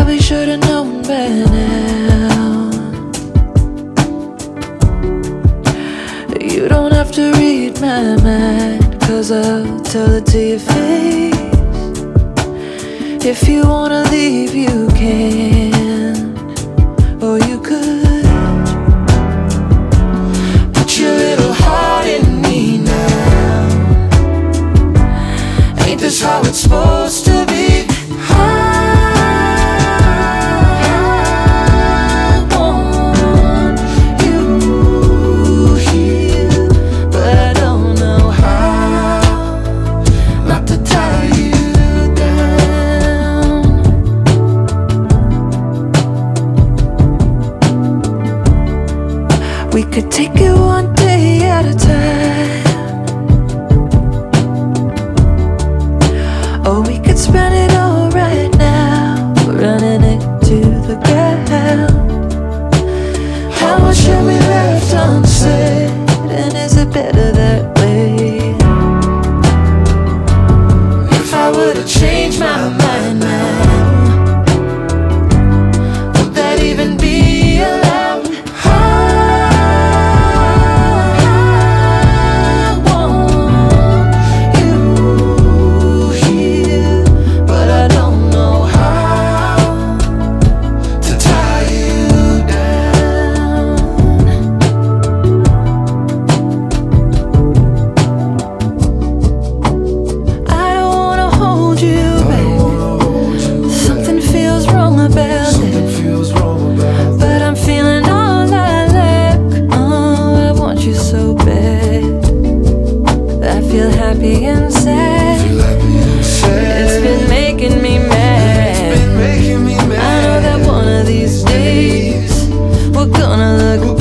Probably should've known by now. You don't have to read my mind, 'cause I'll tell it to your face. If you wanna leave, you can, or you could. Put your little heart in me now. Ain't this how it's supposed to be? We could take it one day at a time, or we could spend it all right now, running it to the ground. How much have we left unsaid, and is it better that way? If I were to change my mind now, would that even be allowed? Happy and sad. It's been making me mad. I know that one of these days we're gonna look